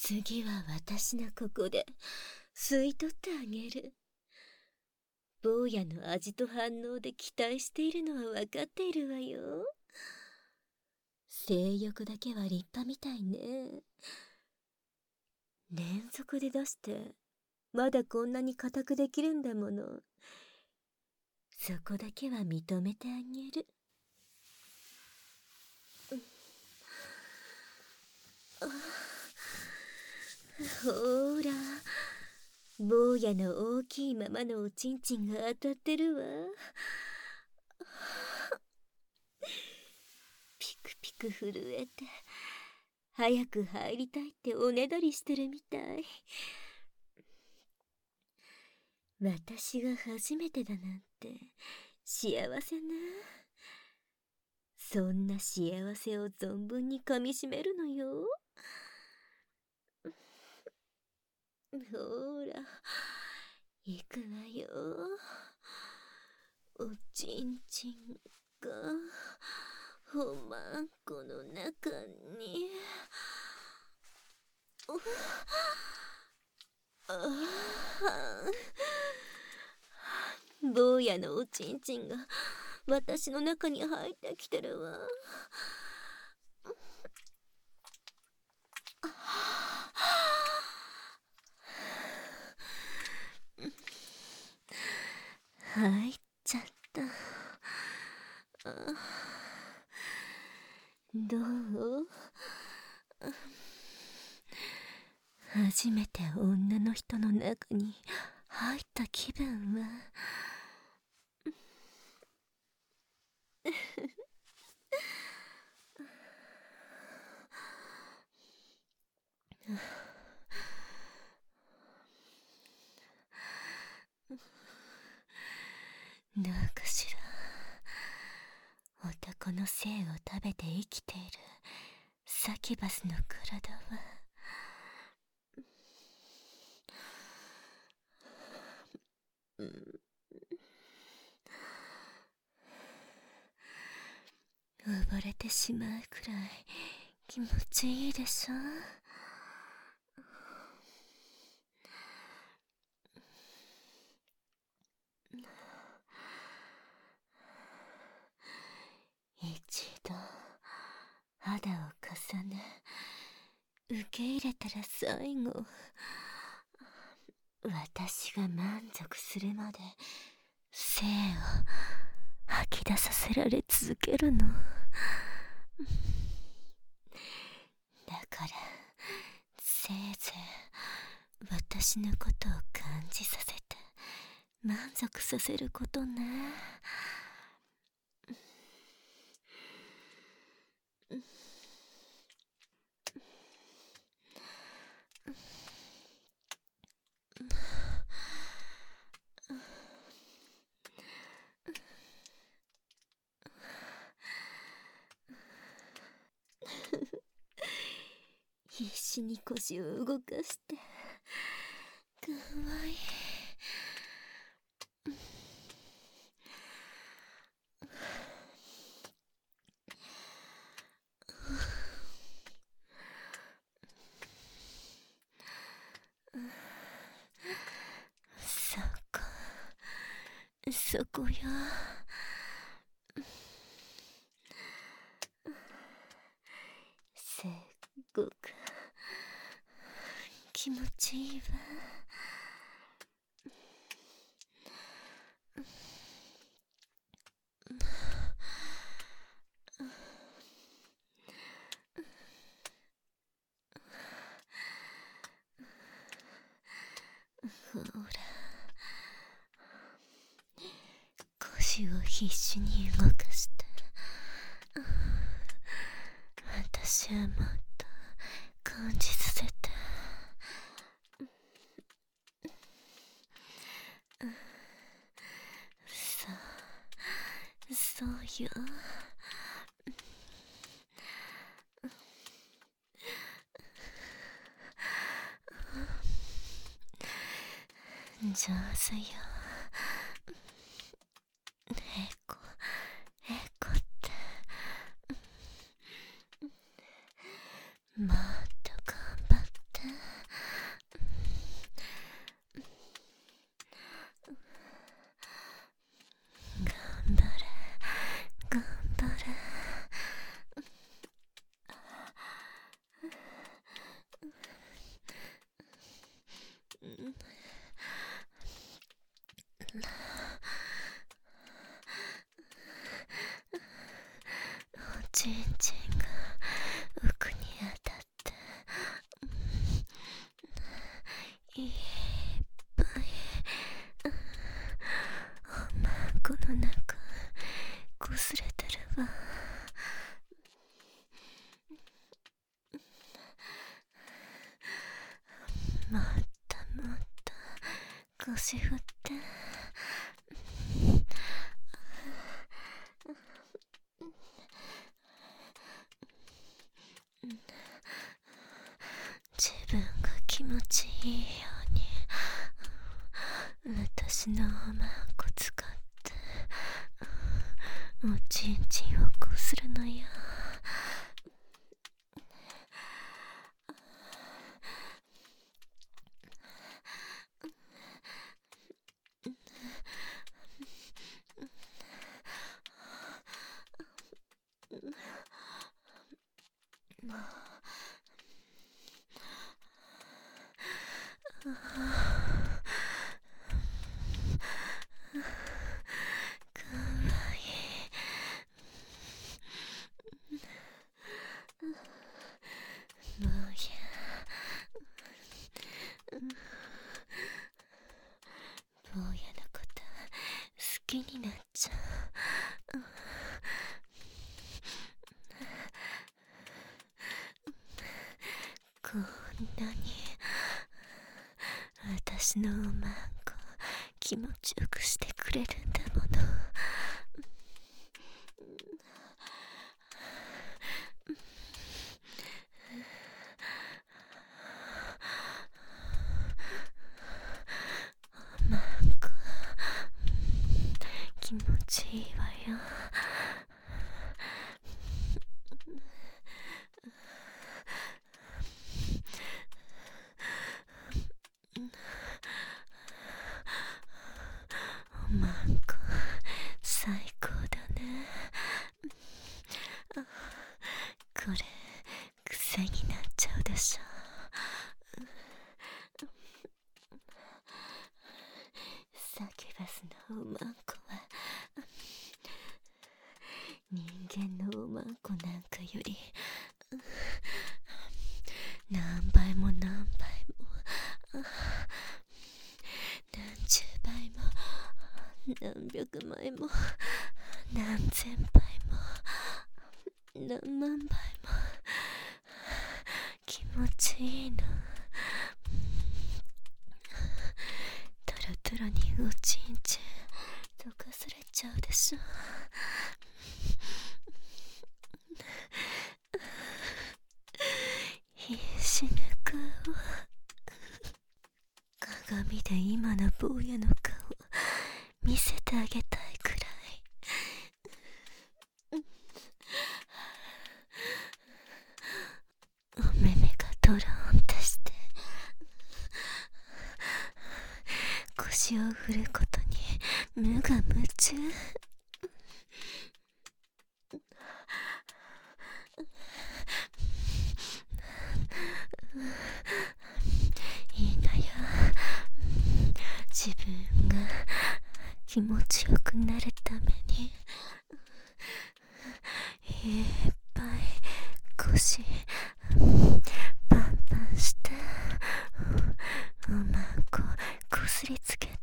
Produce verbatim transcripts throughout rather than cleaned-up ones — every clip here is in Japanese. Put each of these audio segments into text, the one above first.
次は私のここで吸い取ってあげる。坊やの味と反応で期待しているのは分かっているわよ。性欲だけは立派みたいね。連続で出してまだこんなに固くできるんだもの。そこだけは認めてあげる。ほーら、坊やの大きいままのおちんちんが当たってるわ。ピクピク震えて早く入りたいっておねだりしてるみたい。私が初めてだなんて幸せね。そんな幸せを存分にかみしめるのよ。ほーら、行くわよ。おちんちんがおまんこの中に。ああ、坊やのおちんちんが私の中に入ってきてるわ。入っちゃった。どう？初めて女の人の中に入った気分は。どうかしら。男の性を食べて生きているサキュバスの体は溺れてしまうくらい気持ちいいでしょ。一度肌を重ね受け入れたら最後私が満足するまで精を吐き出させられ続けるの。だからせいぜい私のことを感じさせて満足させることね。必死に腰を動かしてかわいい。そこそこよ。すっごく気持ちいいわ。ほら、腰を必死に動かして私はもっと感じさせて。そうそうよ。上手よ。えこえこってもっと頑張って。 ちんちんが奥に当たっていっぱいおまんこの中こすれてるわ。もっともっと腰振って。自分が気持ちいいように私のおまんこ使っておちんちんをこするのよ。坊やのこと好きになっちゃう。こんなに私のおまんこ気持ちよくしてくれるんだもの。おまんこ気持ちいいわよ。おまんこ最高だね。これ癖になっちゃうでしょ。サキュバスのおまんこは人間のおまんこなんかより何倍も何倍も何十倍も何百倍も何千倍も何万倍も気持ちいいの。トロトロにおちんちん溶かされちゃうでしょ。必死な顔。鏡で今の坊やの顔見せてあげたいくらい。お目目がトロンとして腰を振ることに無我夢中。いいのよ。自分が気持ちよくなるためにいっぱい腰パンパンしておまんここすりつけて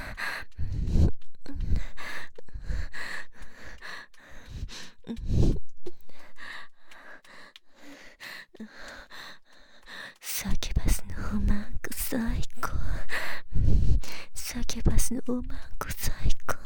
サキュバスのおまんこ最高。サキュバスのおまんこ最高。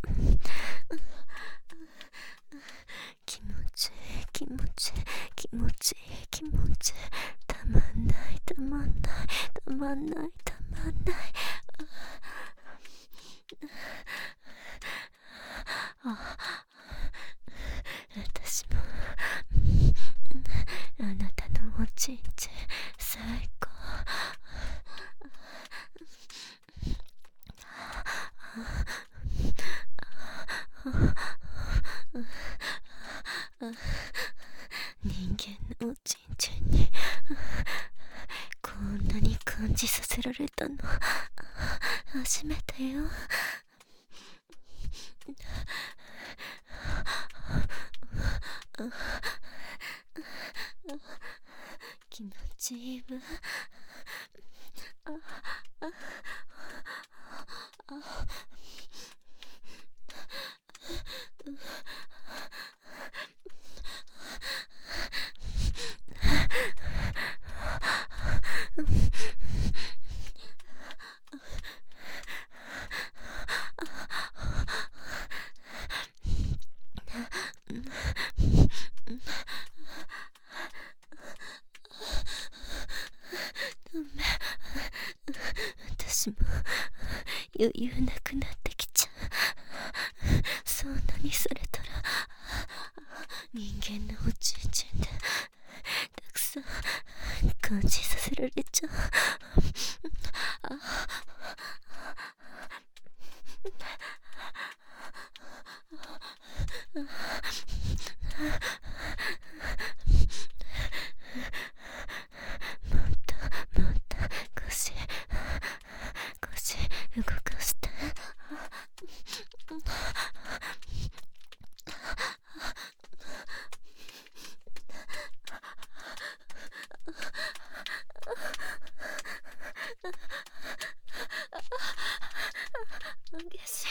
気持ちいい気持ちいい気持ちいい気持ちいい。たまんないたまんないたまんないたまんない。あ私もあなたのおちんちん最高。人間のおちんちんにこんなに感じさせられたの初めてよ。 気持ちいいわ。ああああ私も余裕なくなってきちゃう。そんなにされたら人間のおちんちんでたくさん感じさせられちゃう。あもっともっと腰腰動かして。激しい。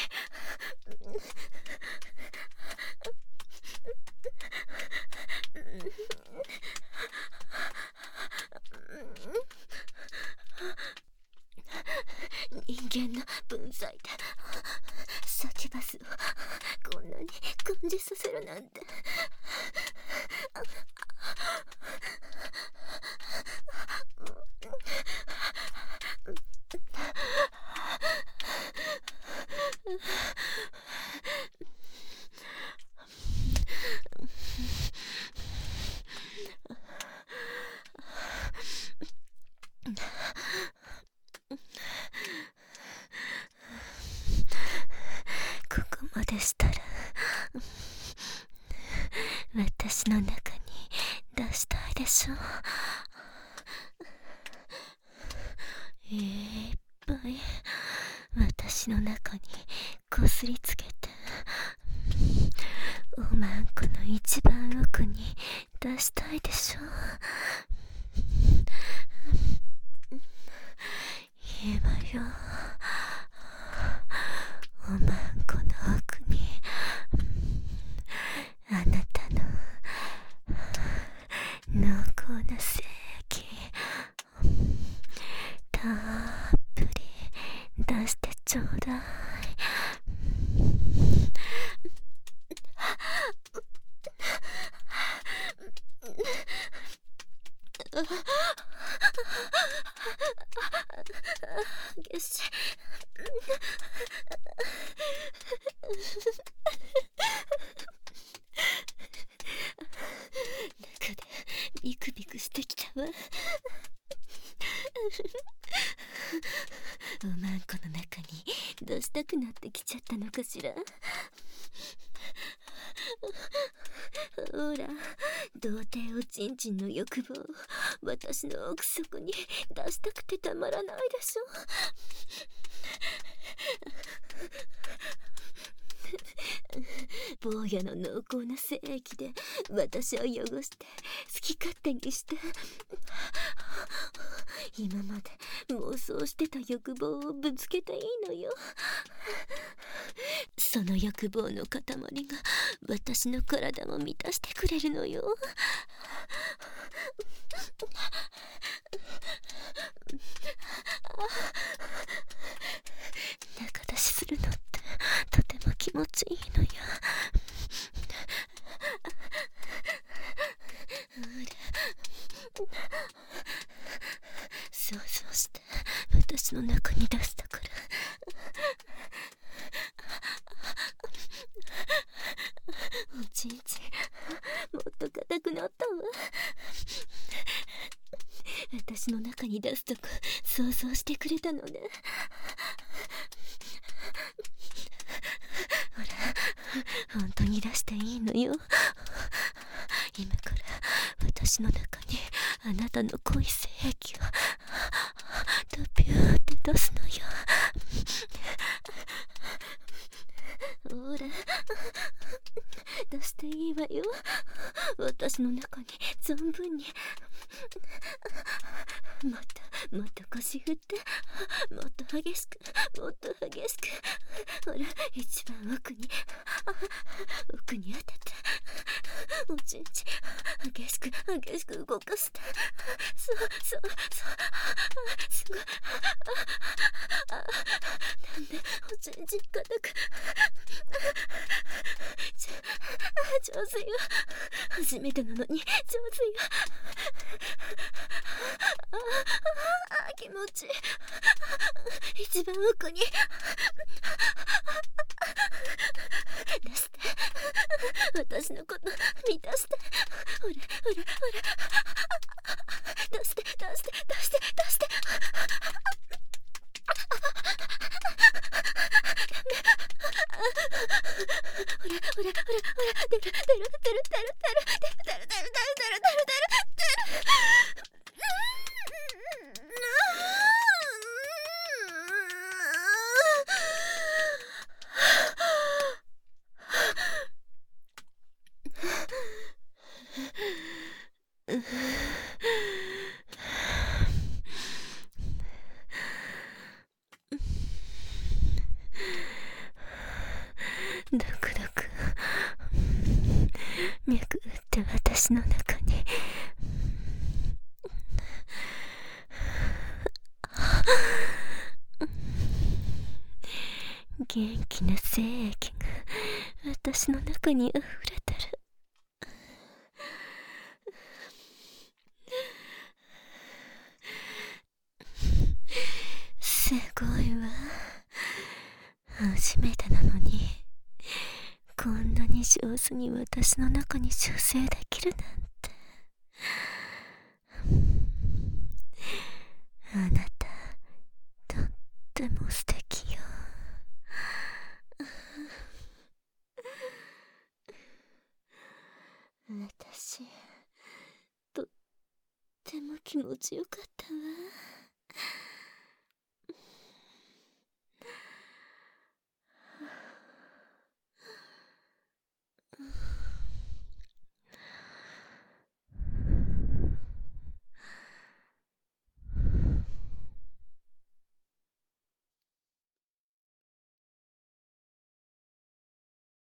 人間の分際でサキュバスをこんなに感じさせるなんて。ここまでしたら私の中に出したいでしょ。いっぱい私の中にこすりつけて、おまんこの一番奥に出したいでしょ。いいわよ。おまんこの奥にあなたの濃厚な精液たっぷり出してちょうだい。激しい。中でビクビクしてきたわ。おまんこの中に出したくなってきちゃったのかしら。ほら、童貞おちんちんの欲望、私の奥底に出したくてたまらないでしょ。坊やの濃厚な精液で私を汚して好き勝手にして、今まで妄想してた欲望をぶつけていいのよ。その欲望の塊が私の体を満たしてくれるのよ。中出しするのってとても気持ちいいのよ。想像して私の中に出したから。おちんちんもっと硬くなったわ。私の中に出すとこ想像してくれたのね。ほら、本当に出していいのよ。今から私の中にあなたの濃い精液をドピューって出すのよ。ほら、出していいわよ。 私の中に存分に。もっともっと腰振って、もっと激しく、もっと激しく。ほら、一番奥に、奥に当てて、おちんちん激しく激しく動かして。そうそうそう、すごい。なんでおちんちん硬く。上手よ。初めてなのに上手よ。ああ、気持ちいい。一番奥に出して、私のこと満たして。ほらほらほら、出して出して出して出して。ほらほらほらほら、出る出る出る出る出る出る出る出る出る出る出る出る出る。ドクドク脈打って私の中に。元気な精液が私の中に溢れてる。すごいわ。初めてなのにこんなに上手に私の中に修正できるなんて。あなたとっても素敵よ。私とっても気持ちよかったわ。